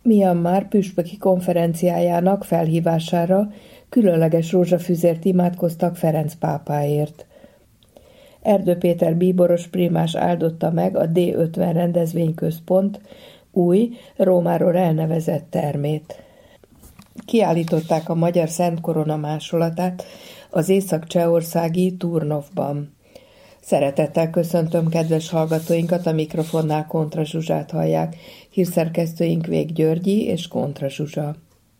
Myanmar püspöki konferenciájának felhívására különleges rózsafüzért imádkoztak Ferenc pápáért. Erdő Péter bíboros primás áldotta meg a D50 rendezvényközpont új, Rómáról elnevezett termét. Kiállították a magyar Szent Korona másolatát az észak-csehországi Turnovban. Szeretettel köszöntöm kedves hallgatóinkat, a mikrofonnál Kontra Zsuzsát hallják, hírszerkesztőink Vég Györgyi és Kontra Zsuzsa.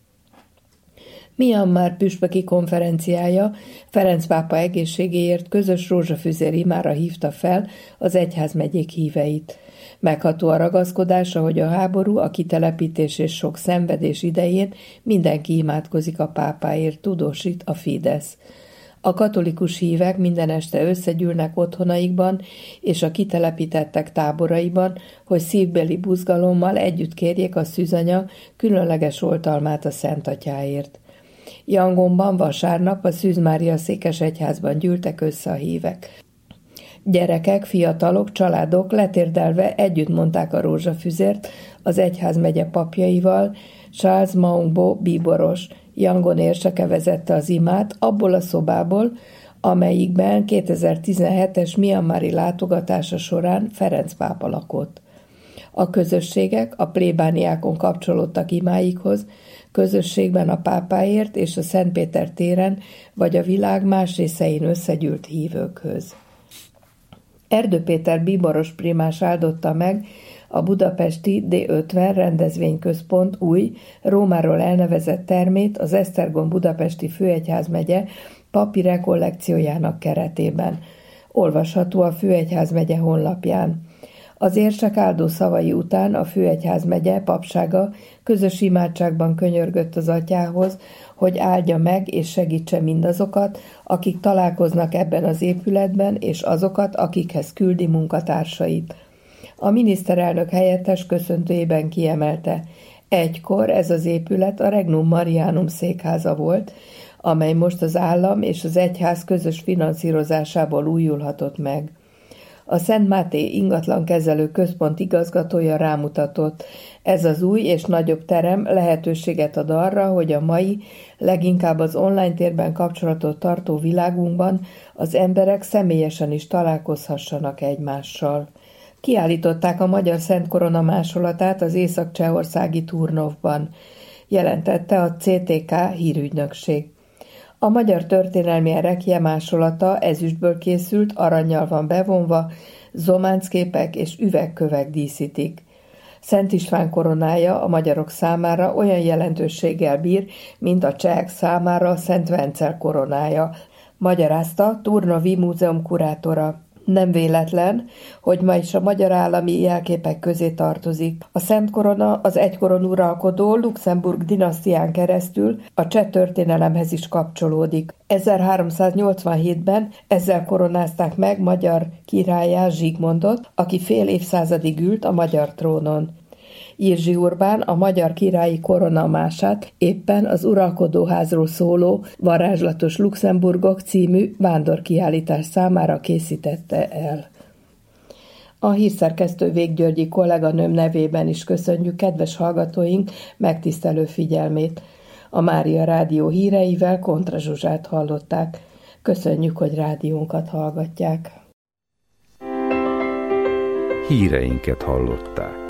Myanmar püspöki konferenciája Ferenc pápa egészségéért közös rózsafüzér imára hívta fel az egyházmegyék híveit. Megható a ragaszkodása, hogy a háború, a kitelepítés és sok szenvedés idején mindenki imádkozik a pápáért, tudósít a Fidesz. A katolikus hívek minden este összegyűlnek otthonaikban és a kitelepítettek táboraiban, hogy szívbeli buzgalommal együtt kérjék a szűzanya különleges oltalmát a Szent Atyáért. Yangonban vasárnap a Szűz Mária székesegyházban gyűltek össze a hívek. Gyerekek, fiatalok, családok letérdelve együtt mondták a rózsafüzért az egyházmegye papjaival. Charles Maungbo bíboros, Yangon érseke vezette az imát abból a szobából, amelyikben 2017-es Myanmari látogatása során Ferenc pápa lakott. A közösségek a plébániákon kapcsolódtak imáikhoz, közösségben a pápáért és a Szent Péter téren vagy a világ más részein összegyűlt hívőkhöz. Erdő Péter bíboros primás áldotta meg a budapesti D50 rendezvényközpont új, Rómáról elnevezett termét az Esztergom budapesti főegyházmegye papi rekollekciójának keretében. Olvasható a főegyházmegye honlapján. Az érsek áldó szavai után a főegyházmegye papsága közös imádságban könyörgött az atyához, hogy áldja meg és segítse mindazokat, akik találkoznak ebben az épületben, és azokat, akikhez küldi munkatársait. A miniszterelnök helyettes köszöntőjében kiemelte: egykor ez az épület a Regnum Marianum székháza volt, amely most az állam és az egyház közös finanszírozásából újulhatott meg. A Szent Máté ingatlankezelő központ igazgatója rámutatott: ez az új és nagyobb terem lehetőséget ad arra, hogy a mai, leginkább az online térben kapcsolatot tartó világunkban az emberek személyesen is találkozhassanak egymással. Kiállították a magyar Szent Korona másolatát az észak-csehországi Turnovban, jelentette a CTK hírügynökség. A magyar történelmi erekje másolata ezüstből készült, arannyal van bevonva, zománcképek és üvegkövek díszítik. Szent István koronája a magyarok számára olyan jelentőséggel bír, mint a csehek számára a Szent Vencel koronája, magyarázta Turnovi múzeum kurátora. Nem véletlen, hogy ma is a magyar állami jelképek közé tartozik. A Szent Korona az egykoron uralkodó Luxemburg dinasztián keresztül a cseh történelemhez is kapcsolódik. 1387-ben ezzel koronázták meg magyar királlyá Zsigmondot, aki fél évszázadig ült a magyar trónon. Jirzsi Urbán a magyar királyi koronamását éppen az uralkodóházról szóló Varázslatos Luxemburgok című vándorkiállítás számára készítette el. A hírszerkesztő Vég Györgyi kolléganőm nevében is köszönjük kedves hallgatóink megtisztelő figyelmét. A Mária Rádió híreivel Kontra Zsuzsát hallották. Köszönjük, hogy rádiónkat hallgatják. Híreinket hallották.